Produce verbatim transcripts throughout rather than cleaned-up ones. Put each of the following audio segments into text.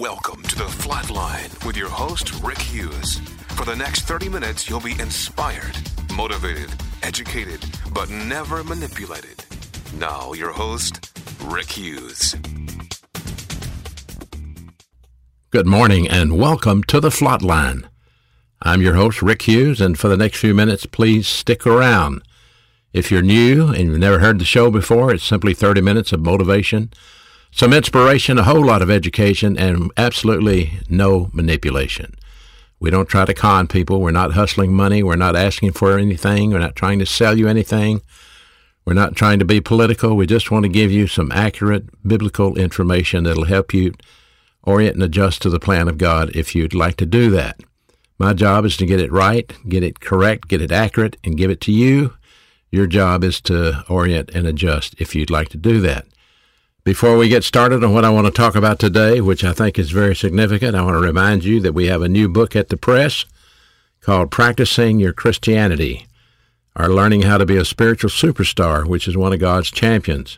Welcome to The Flatline with your host, Rick Hughes. For the next thirty minutes, you'll be inspired, motivated, educated, but never manipulated. Now, your host, Rick Hughes. Good morning and welcome to The Flatline. I'm your host, Rick Hughes, and for the next few minutes, please stick around. If you're new and you've never heard the show before, it's simply thirty minutes of motivation, some inspiration, a whole lot of education, and absolutely no manipulation. We don't try to con people. We're not hustling money. We're not asking for anything. We're not trying to sell you anything. We're not trying to be political. We just want to give you some accurate biblical information that'll help you orient and adjust to the plan of God if you'd like to do that. My job is to get it right, get it correct, get it accurate, and give it to you. Your job is to orient and adjust if you'd like to do that. Before we get started on what I want to talk about today, which I think is very significant, I want to remind you that we have a new book at the press called Practicing Your Christianity, or Learning How to Be a Spiritual Superstar, which is one of God's champions,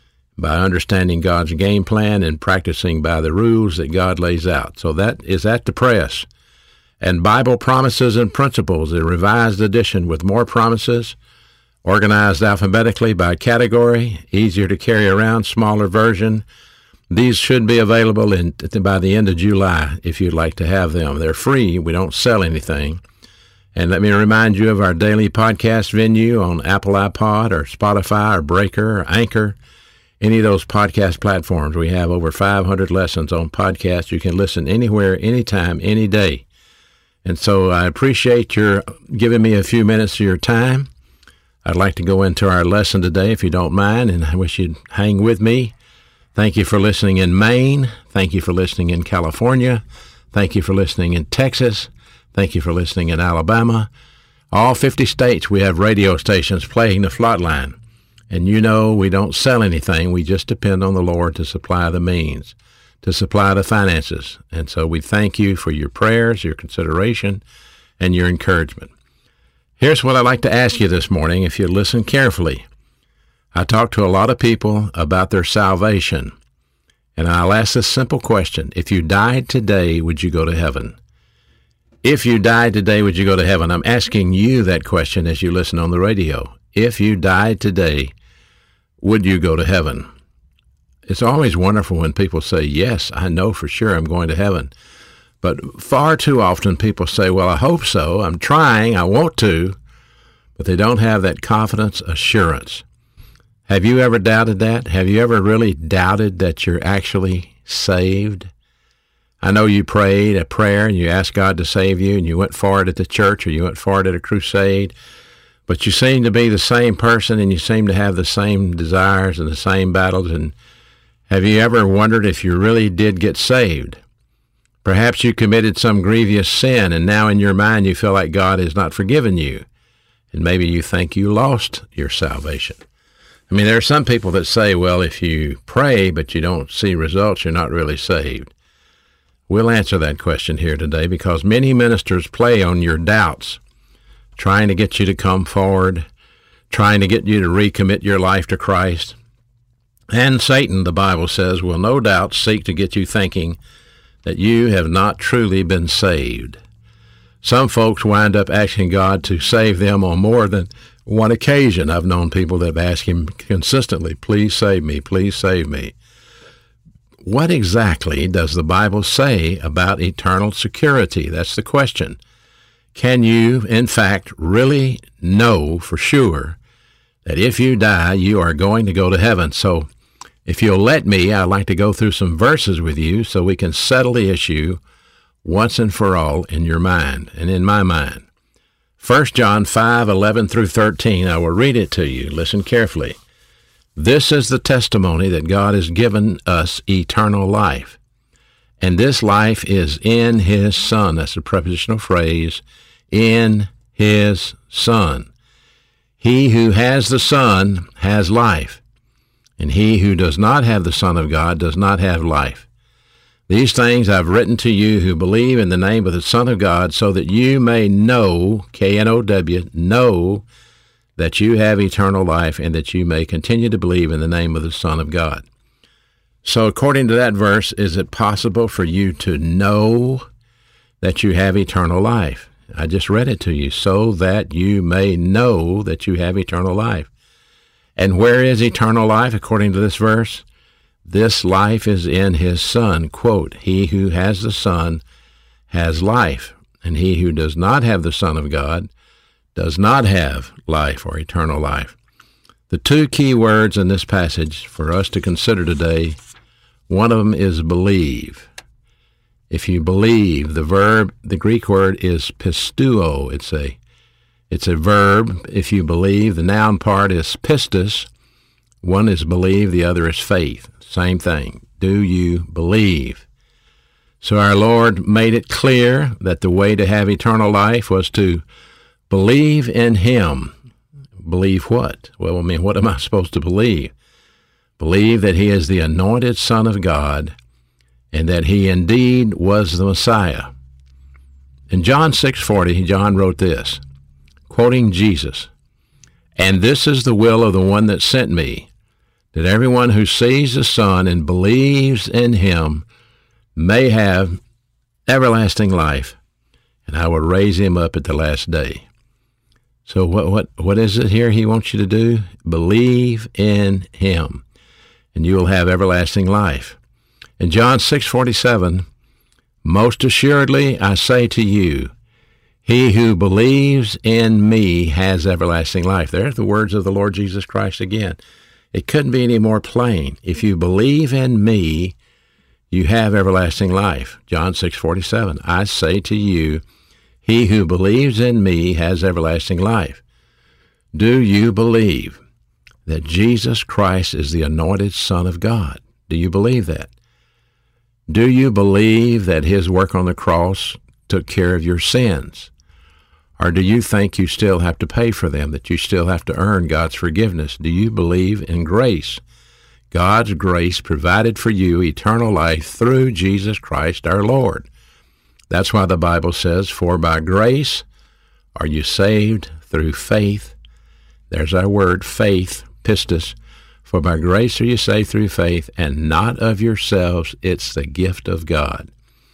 by understanding God's game plan and practicing by the rules that God lays out. So that is at the press. And Bible Promises and Principles, a revised edition with more promises, organized alphabetically by category, easier to carry around, smaller version. These should be available in, by the end of July if you'd like to have them. They're free. We don't sell anything. And let me remind you of our daily podcast venue on Apple iPod or Spotify or Breaker or Anchor, any of those podcast platforms. We have over five hundred lessons on podcasts. You can listen anywhere, anytime, any day. And so I appreciate your giving me a few minutes of your time. I'd like to go into our lesson today, if you don't mind, and I wish you'd hang with me. Thank you for listening in Maine. Thank you for listening in California. Thank you for listening in Texas. Thank you for listening in Alabama. All fifty states, we have radio stations playing the Flatline. And you know we don't sell anything. We just depend on the Lord to supply the means, to supply the finances. And so we thank you for your prayers, your consideration, and your encouragement. Here's what I'd like to ask you this morning, if you listen carefully. I talk to a lot of people about their salvation, and I'll ask this simple question. If you died today, would you go to heaven? If you died today, would you go to heaven? I'm asking you that question as you listen on the radio. If you died today, would you go to heaven? It's always wonderful when people say, yes, I know for sure I'm going to heaven. But far too often people say, well, I hope so. I'm trying. I want to. But they don't have that confidence assurance. Have you ever doubted that? Have you ever really doubted that you're actually saved? I know you prayed a prayer and you asked God to save you and you went forward at the church or you went forward at a crusade, but you seem to be the same person and you seem to have the same desires and the same battles. And have you ever wondered if you really did get saved? Perhaps you committed some grievous sin, and now in your mind you feel like God has not forgiven you, and maybe you think you lost your salvation. I mean, there are some people that say, well, if you pray but you don't see results, you're not really saved. We'll answer that question here today because many ministers play on your doubts, trying to get you to come forward, trying to get you to recommit your life to Christ. And Satan, the Bible says, will no doubt seek to get you thinking that you have not truly been saved. Some folks wind up asking God to save them on more than one occasion. I've known people that have asked him consistently, please save me, please save me. What exactly does the Bible say about eternal security? That's the question. Can you, in fact, really know for sure that if you die, you are going to go to heaven? So if you'll let me, I'd like to go through some verses with you so we can settle the issue once and for all in your mind and in my mind. First John five, eleven through thirteen, I will read it to you. Listen carefully. This is the testimony that God has given us eternal life, and this life is in His Son. That's a prepositional phrase, in His Son. He who has the Son has life, and he who does not have the Son of God does not have life. These things I've written to you who believe in the name of the Son of God, so that you may know, K N O W, know that you have eternal life, and that you may continue to believe in the name of the Son of God. So according to that verse, is it possible for you to know that you have eternal life? I just read it to you, so that you may know that you have eternal life. And where is eternal life according to this verse? This life is in his Son. Quote, he who has the Son has life, and he who does not have the Son of God does not have life or eternal life. The two key words in this passage for us to consider today, one of them is believe. If you believe, the verb, the Greek word is pisteuo. It's a, it's a verb. If you believe, the noun part is pistis. One is believe, the other is faith. Same thing. Do you believe? So our Lord made it clear that the way to have eternal life was to believe in him. Believe what? Well, I mean, what am I supposed to believe? Believe that he is the anointed Son of God and that he indeed was the Messiah. In John six forty, John wrote this, quoting Jesus, and this is the will of the one that sent me, that everyone who sees the Son and believes in him may have everlasting life, and I will raise him up at the last day. So what what what is it here he wants you to do? Believe in him, and you will have everlasting life. In John six forty-seven, most assuredly I say to you, he who believes in me has everlasting life. There's the words of the Lord Jesus Christ again. It couldn't be any more plain. If you believe in me, you have everlasting life. John six forty-seven, I say to you, he who believes in me has everlasting life. Do you believe that Jesus Christ is the anointed Son of God? Do you believe that? Do you believe that his work on the cross took care of your sins? Or do you think you still have to pay for them, that you still have to earn God's forgiveness? Do you believe in grace? God's grace provided for you eternal life through Jesus Christ our Lord. That's why the Bible says, for by grace are you saved through faith. There's our word, faith, pistis. For by grace are you saved through faith, and not of yourselves. It's the gift of God.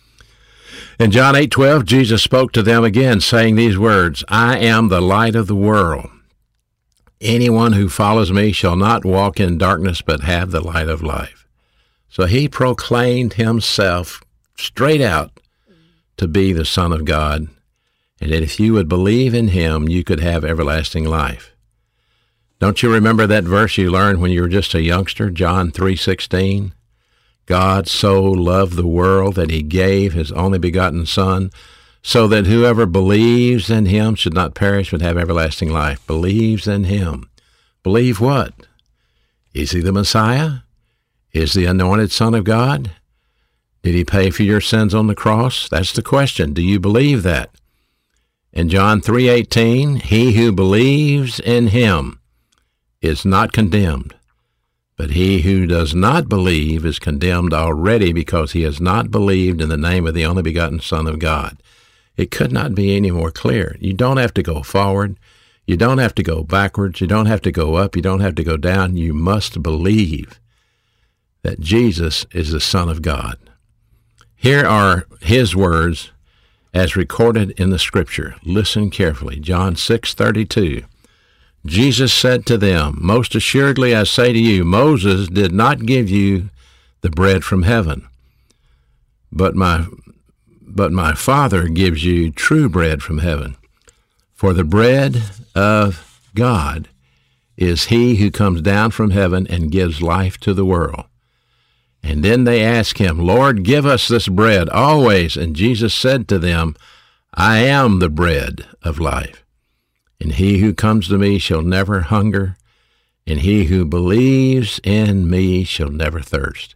In John eight twelve, Jesus spoke to them again, saying these words, I am the light of the world. Anyone who follows me shall not walk in darkness, but have the light of life. So he proclaimed himself straight out to be the Son of God, and that if you would believe in him, you could have everlasting life. Don't you remember that verse you learned when you were just a youngster, John three sixteen? God so loved the world that he gave his only begotten Son, so that whoever believes in him should not perish but have everlasting life. Believes in him. Believe what? Is he the Messiah? Is the anointed Son of God? Did he pay for your sins on the cross? That's the question. Do you believe that? In John three eighteen, he who believes in him is not condemned, but he who does not believe is condemned already because he has not believed in the name of the only begotten Son of God. It could not be any more clear. You don't have to go forward. You don't have to go backwards. You don't have to go up. You don't have to go down. You must believe that Jesus is the Son of God. Here are his words as recorded in the Scripture. Listen carefully. John six thirty-two. Jesus said to them, most assuredly I say to you, Moses did not give you the bread from heaven, but my, but my Father gives you true bread from heaven. For the bread of God is he who comes down from heaven and gives life to the world. And then they asked him, Lord, give us this bread always. And Jesus said to them, I am the bread of life. And he who comes to me shall never hunger, and he who believes in me shall never thirst.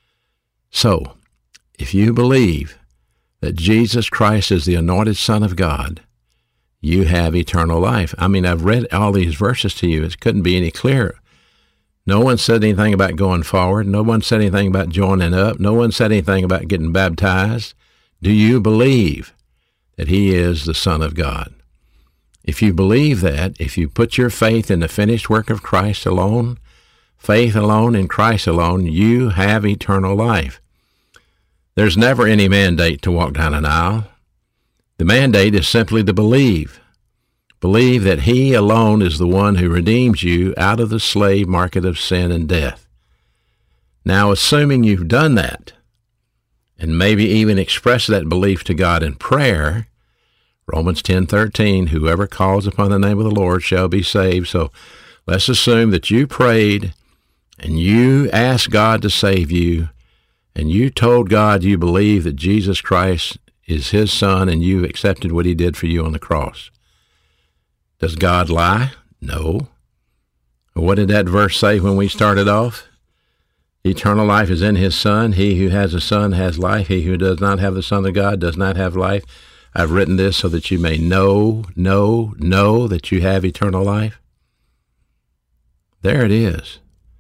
So, if you believe that Jesus Christ is the anointed Son of God, you have eternal life. I mean, I've read all these verses to you. It couldn't be any clearer. No one said anything about going forward. No one said anything about joining up. No one said anything about getting baptized. Do you believe that he is the Son of God? If you believe that, if you put your faith in the finished work of Christ alone, faith alone in Christ alone, you have eternal life. There's never any mandate to walk down an aisle. The mandate is simply to believe. Believe that he alone is the one who redeems you out of the slave market of sin and death. Now, assuming you've done that, and maybe even expressed that belief to God in prayer, Romans ten thirteen, whoever calls upon the name of the Lord shall be saved. So let's assume that you prayed and you asked God to save you, and you told God you believe that Jesus Christ is his son and you accepted what he did for you on the cross. Does God lie? No. What did that verse say when we started off? Eternal life is in his Son. He who has a Son has life. He who does not have the Son of God does not have life. I've written this so that you may know, know, know that you have eternal life. There it is.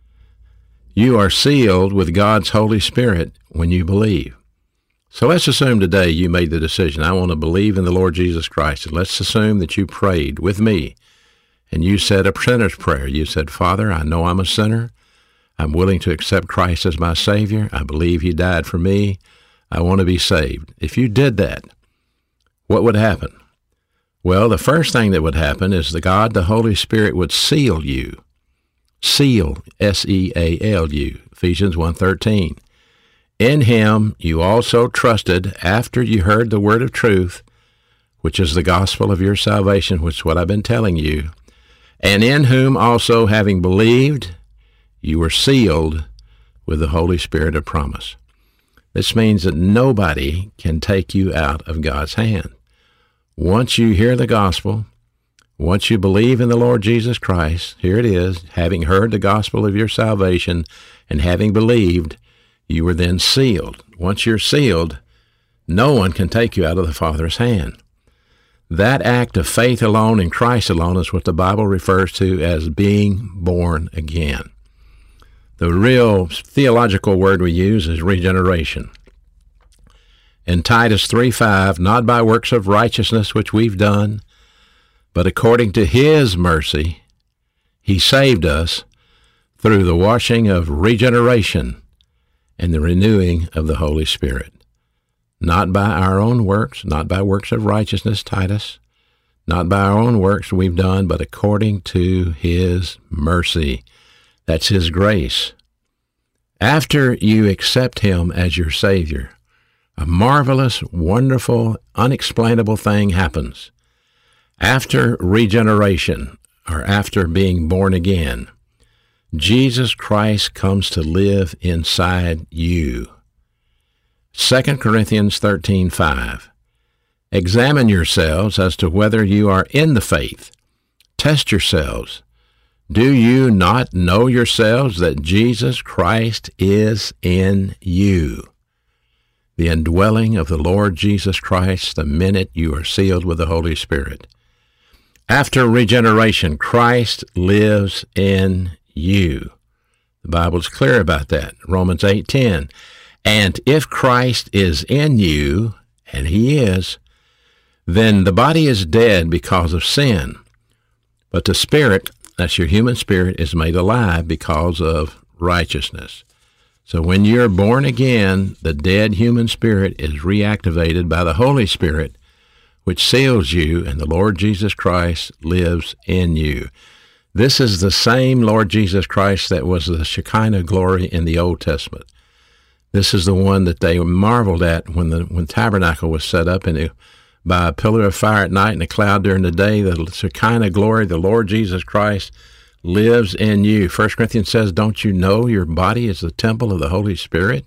You are sealed with God's Holy Spirit when you believe. So let's assume today you made the decision, I want to believe in the Lord Jesus Christ. And let's assume that you prayed with me and you said a sinner's prayer. You said, Father, I know I'm a sinner. I'm willing to accept Christ as my Savior. I believe he died for me. I want to be saved. If you did that, what would happen? Well, the first thing that would happen is that God, the Holy Spirit, would seal you. Seal, S E A L U, Ephesians one thirteen. In him you also trusted after you heard the word of truth, which is the gospel of your salvation, which is what I've been telling you, and in whom also, having believed, you were sealed with the Holy Spirit of promise. This means that nobody can take you out of God's hand. Once you hear the gospel, once you believe in the Lord Jesus Christ, here it is, having heard the gospel of your salvation and having believed, you were then sealed. Once you're sealed, no one can take you out of the Father's hand. That act of faith alone in Christ alone is what the Bible refers to as being born again. The real theological word we use is regeneration. In Titus three five, not by works of righteousness which we've done, but according to his mercy, he saved us through the washing of regeneration and the renewing of the Holy Spirit. Not by our own works, not by works of righteousness, Titus, not by our own works we've done, but according to his mercy. That's his grace. After you accept him as your Savior, a marvelous, wonderful, unexplainable thing happens. After regeneration, or after being born again, Jesus Christ comes to live inside you. Second Corinthians thirteen five. Examine yourselves as to whether you are in the faith. Test yourselves. Do you not know yourselves that Jesus Christ is in you? The indwelling of the Lord Jesus Christ the minute you are sealed with the Holy Spirit. After regeneration, Christ lives in you. The Bible's clear about that. Romans eight ten. And if Christ is in you, and he is, then the body is dead because of sin, but the spirit, that's your human spirit, is made alive because of righteousness. So when you're born again, the dead human spirit is reactivated by the Holy Spirit, which seals you, and the Lord Jesus Christ lives in you. This is the same Lord Jesus Christ that was the Shekinah glory in the Old Testament. This is the one that they marveled at when the when tabernacle was set up, and it, by a pillar of fire at night and a cloud during the day, the Shekinah glory, the Lord Jesus Christ, lives in you. First Corinthians says, don't you know your body is the temple of the Holy Spirit?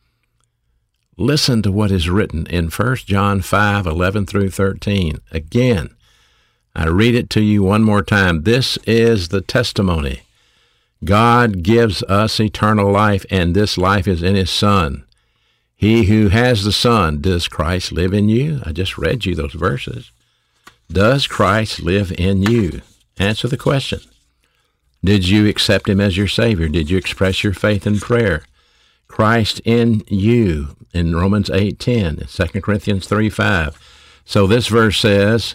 Listen to what is written in First John five eleven through thirteen. Again, I read it to you one more time. This is the testimony. God gives us eternal life, and this life is in his Son. He who has the Son, does Christ live in you? I just read you those verses. Does Christ live in you? Answer the question. Did you accept him as your Savior? Did you express your faith in prayer? Christ in you in Romans eight ten, Second Corinthians three five. So this verse says,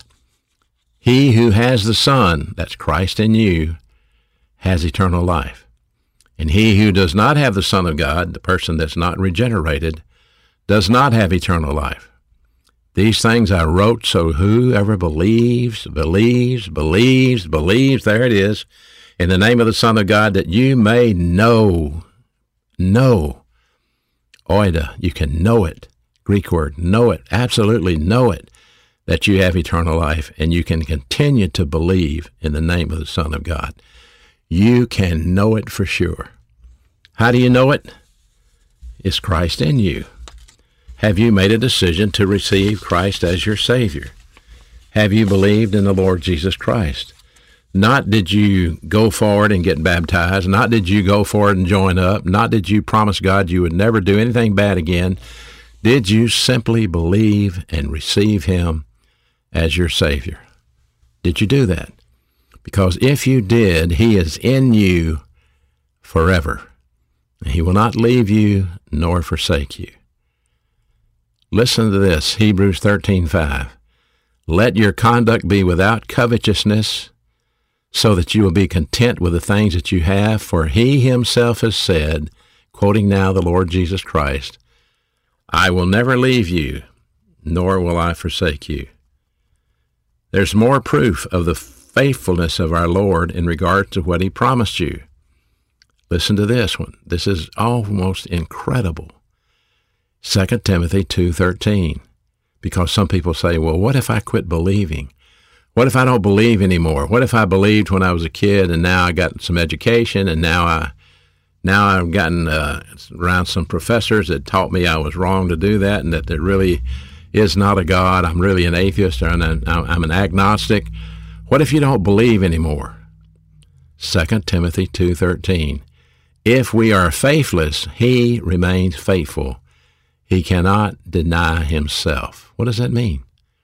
he who has the Son, that's Christ in you, has eternal life. And he who does not have the Son of God, the person that's not regenerated, does not have eternal life. These things I wrote so whoever believes, believes, believes, believes, there it is, in the name of the Son of God, that you may know, know, oida, you can know it, Greek word, know it, absolutely know it, that you have eternal life, and you can continue to believe in the name of the Son of God. You can know it for sure. How do you know it? It's Christ in you. Have you made a decision to receive Christ as your Savior? Have you believed in the Lord Jesus Christ? Not did you go forward and get baptized, not did you go forward and join up, not did you promise God you would never do anything bad again. Did you simply believe and receive him as your Savior? Did you do that? Because if you did, he is in you forever. He will not leave you nor forsake you. Listen to this, Hebrews thirteen five. Let your conduct be without covetousness, so that you will be content with the things that you have, for he himself has said, quoting now the Lord Jesus Christ, I will never leave you, nor will I forsake you. There's more proof of the faithfulness of our Lord in regard to what he promised you. Listen to this one. This is almost incredible. Second Timothy two thirteen. Because some people say, well, what if I quit believing? What if I don't believe anymore? What if I believed when I was a kid and now I got some education and now I now I've gotten uh, around some professors that taught me I was wrong to do that and that there really is not a God. I'm really an atheist or an, I'm an agnostic. What if you don't believe anymore? Second Timothy two thirteen. If we are faithless, he remains faithful. He cannot deny himself. What does that mean?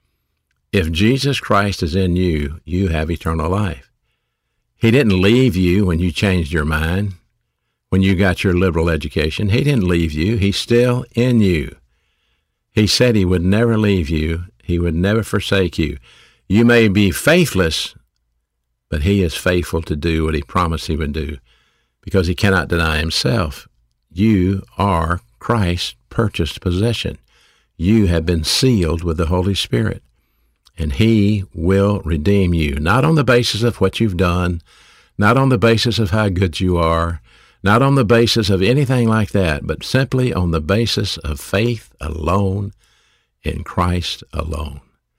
If Jesus Christ is in you, you have eternal life. He didn't leave you when you changed your mind, when you got your liberal education. He didn't leave you. He's still in you. He said he would never leave you. He would never forsake you. You may be faithless, but he is faithful to do what he promised he would do because he cannot deny himself. You are Christ's purchased possession. You have been sealed with the Holy Spirit, and he will redeem you, not on the basis of what you've done, not on the basis of how good you are, not on the basis of anything like that, but simply on the basis of faith alone in Christ alone.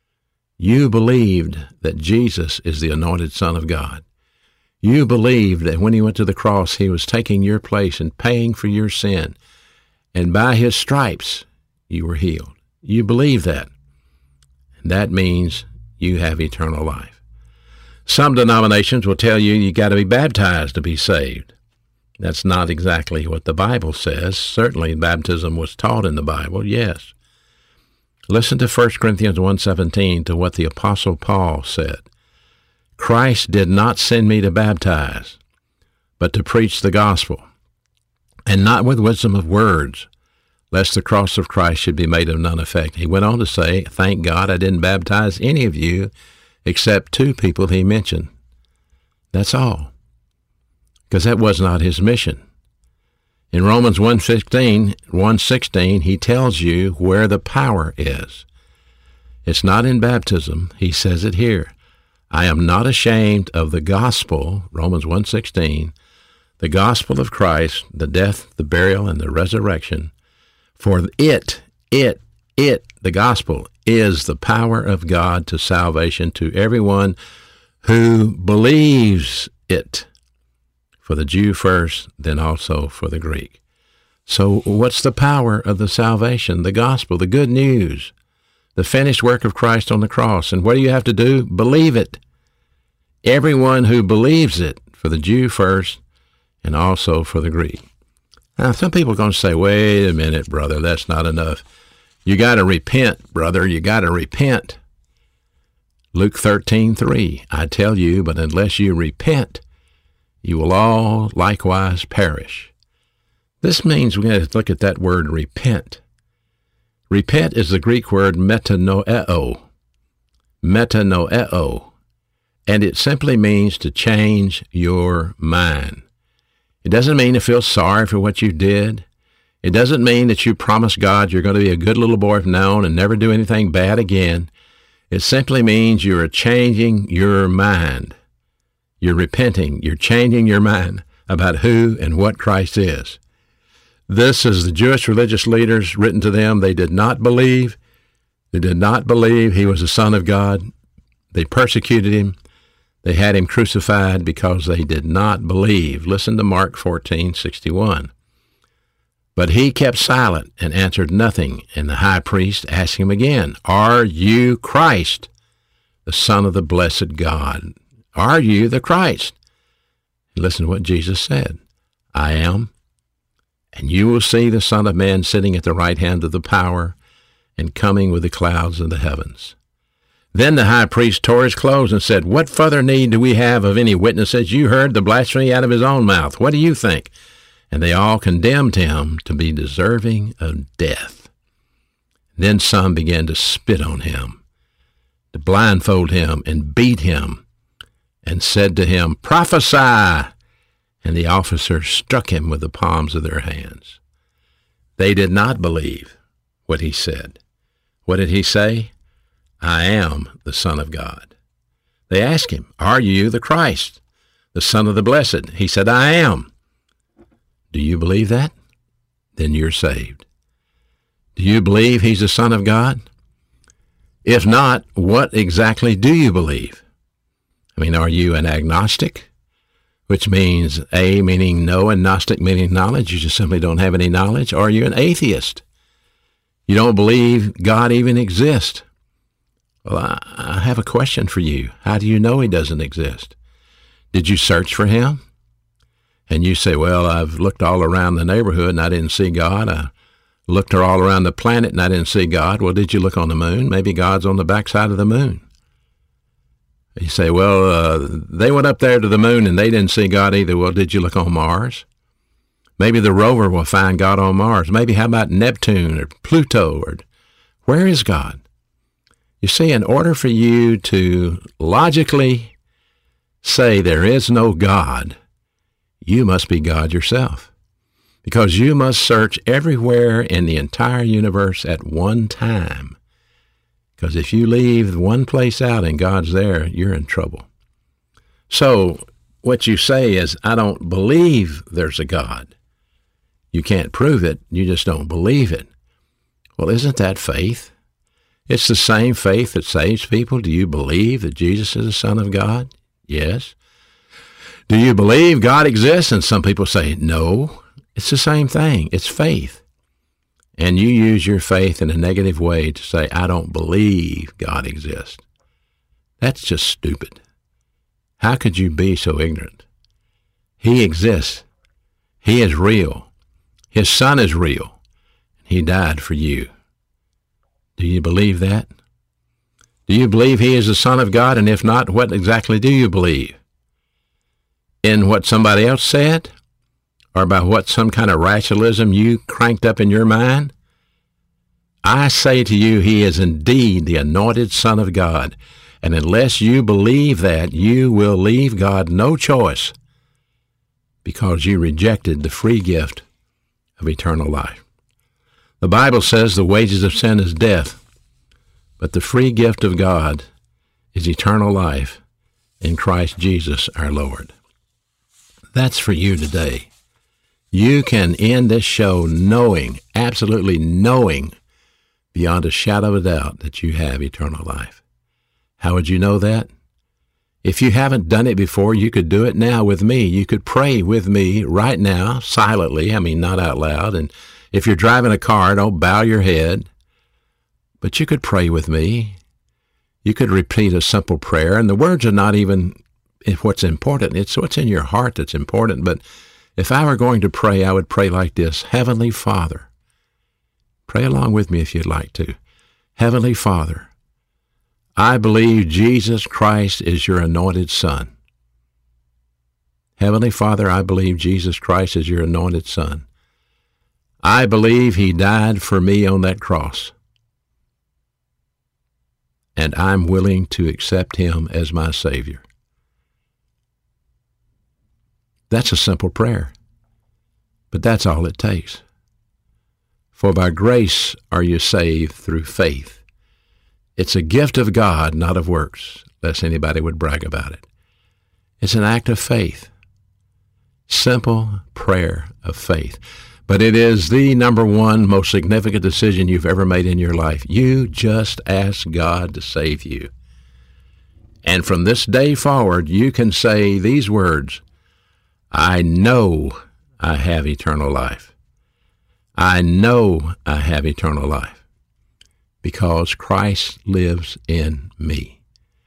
You believed that Jesus is the anointed Son of God. You believed that when he went to the cross, he was taking your place and paying for your sin. And by his stripes, you were healed. You believe that. And that means you have eternal life. Some denominations will tell you you got to be baptized to be saved. That's not exactly what the Bible says. Certainly baptism was taught in the Bible, yes. Listen to First Corinthians one seventeen, to what the Apostle Paul said. Christ did not send me to baptize, but to preach the gospel, and not with wisdom of words, lest the cross of Christ should be made of none effect. He went on to say, thank God I didn't baptize any of you except two people he mentioned. That's all, because that was not his mission. In Romans one sixteen, he tells you where the power is. It's not in baptism. He says it here. I am not ashamed of the gospel, Romans one sixteen, the gospel of Christ, the death, the burial, and the resurrection. For it, it, it, the gospel, is the power of God to salvation to everyone who believes it. For the Jew first, then also for the Greek. So what's the power of the salvation, the gospel, the good news, the finished work of Christ on the cross? And what do you have to do? Believe it. Everyone who believes it, for the Jew first, and also for the Greek. Now, some people are going to say, wait a minute, brother, that's not enough. You got to repent, brother, you got to repent. Luke thirteen three, I tell you, but unless you repent, you will all likewise perish. This means we have to look at that word repent. Repent is the Greek word metanoeo. Metanoeo. And it simply means to change your mind. It doesn't mean to feel sorry for what you did. It doesn't mean that you promise God you're going to be a good little boy from now on and never do anything bad again. It simply means you are changing your mind. You're repenting. You're changing your mind about who and what Christ is. This is the Jewish religious leaders written to them. They did not believe. They did not believe he was the Son of God. They persecuted him. They had him crucified because they did not believe. Listen to Mark fourteen sixty-one. But he kept silent and answered nothing. And the high priest asked him again, Are you Christ, the Son of the blessed God? Are you the Christ? And listen to what Jesus said. I am. And you will see the Son of Man sitting at the right hand of the power and coming with the clouds of the heavens. Then the high priest tore his clothes and said, What further need do we have of any witnesses? You heard the blasphemy out of his own mouth. What do you think? And they all condemned him to be deserving of death. Then some began to spit on him, to blindfold him and beat him, and said to him, Prophesy! And the officers struck him with the palms of their hands. They did not believe what he said. What did he say? I am the Son of God. They asked him, Are you the Christ, the Son of the Blessed? He said, I am. Do you believe that? Then you're saved. Do you believe he's the Son of God? If not, what exactly do you believe? I mean, are you an agnostic? Which means A meaning no and Gnostic meaning knowledge. You just simply don't have any knowledge. Or are you an atheist? You don't believe God even exists. Well, I, I have a question for you. How do you know he doesn't exist? Did you search for him? And you say, well, I've looked all around the neighborhood and I didn't see God. I looked all around the planet and I didn't see God. Well, did you look on the moon? Maybe God's on the backside of the moon. You say, well, uh, they went up there to the moon and they didn't see God either. Well, did you look on Mars? Maybe the rover will find God on Mars. Maybe how about Neptune or Pluto? Or where is God? You see, in order for you to logically say there is no God, you must be God yourself, because you must search everywhere in the entire universe at one time. Because if you leave one place out and God's there, you're in trouble. So what you say is, I don't believe there's a God. You can't prove it. You just don't believe it. Well, isn't that faith? It's the same faith that saves people. Do you believe that Jesus is the Son of God? Yes. Do you believe God exists? And some people say, no. It's the same thing. It's faith. And you use your faith in a negative way to say, I don't believe God exists. That's just stupid. How could you be so ignorant? He exists. He is real. His Son is real. He died for you. Do you believe that? Do you believe he is the Son of God? And if not, what exactly do you believe? In what somebody else said? Or by what some kind of rationalism you cranked up in your mind? I say to you, he is indeed the anointed Son of God. And unless you believe that, you will leave God no choice, because you rejected the free gift of eternal life. The Bible says the wages of sin is death, but the free gift of God is eternal life in Christ Jesus our Lord. That's for you today. You can end this show knowing, absolutely knowing, beyond a shadow of a doubt that you have eternal life. How would you know that? If you haven't done it before, you could do it now with me. You could pray with me right now, silently, I mean, not out loud. And if you're driving a car, don't bow your head. But you could pray with me. You could repeat a simple prayer, and the words are not even what's important. It's what's in your heart that's important. But if I were going to pray, I would pray like this. Heavenly Father, pray along with me if you'd like to. Heavenly Father, I believe Jesus Christ is your anointed Son. Heavenly Father, I believe Jesus Christ is your anointed Son. I believe he died for me on that cross. And I'm willing to accept him as my Savior. That's a simple prayer. But that's all it takes. For by grace are you saved through faith. It's a gift of God, not of works, lest anybody would brag about it. It's an act of faith. Simple prayer of faith. But it is the number one most significant decision you've ever made in your life. You just ask God to save you. And from this day forward, you can say these words, I know I have eternal life. I know I have eternal life because Christ lives in me.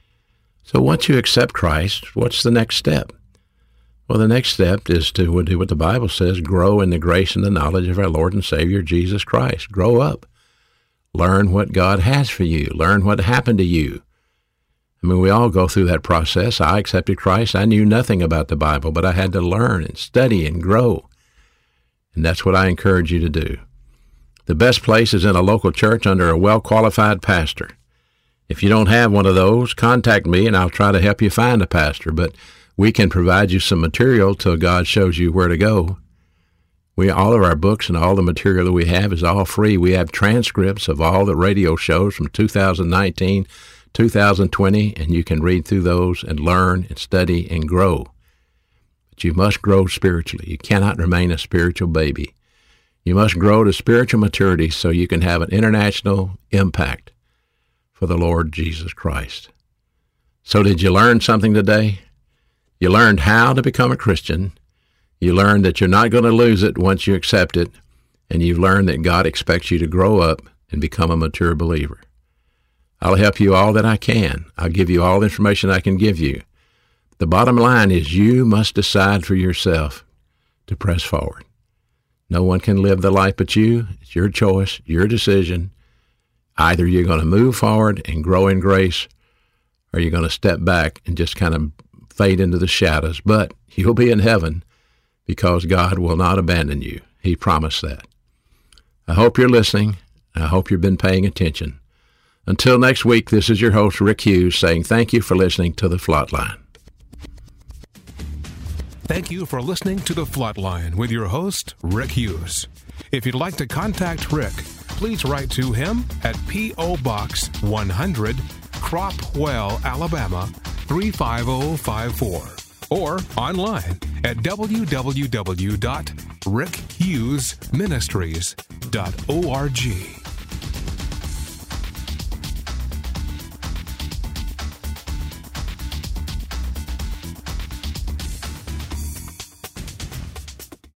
So once you accept Christ, what's the next step? Well, the next step is to do what the Bible says, grow in the grace and the knowledge of our Lord and Savior, Jesus Christ. Grow up. Learn what God has for you. Learn what happened to you. I mean, we all go through that process. I accepted Christ. I knew nothing about the Bible, but I had to learn and study and grow. And that's what I encourage you to do. The best place is in a local church under a well-qualified pastor. If you don't have one of those, contact me and I'll try to help you find a pastor. But we can provide you some material till God shows you where to go. We, all of our books and all the material that we have is all free. We have transcripts of all the radio shows from two thousand nineteen, two thousand twenty, and you can read through those and learn and study and grow. But you must grow spiritually. You cannot remain a spiritual baby. You must grow to spiritual maturity so you can have an international impact for the Lord Jesus Christ. So did you learn something today? You learned how to become a Christian. You learned that you're not going to lose it once you accept it. And you've learned that God expects you to grow up and become a mature believer. I'll help you all that I can. I'll give you all the information I can give you. The bottom line is you must decide for yourself to press forward. No one can live the life but you. It's your choice, your decision. Either you're going to move forward and grow in grace, or you're going to step back and just kind of fade into the shadows. But you'll be in heaven because God will not abandon you. He promised that. I hope you're listening. I hope you've been paying attention. Until next week, this is your host, Rick Hughes, saying thank you for listening to The Flatline. Thank you for listening to The Flatline with your host, Rick Hughes. If you'd like to contact Rick, please write to him at P O. Box one hundred, Cropwell, Alabama, three five zero five four, or online at w w w dot rick hughes ministries dot org.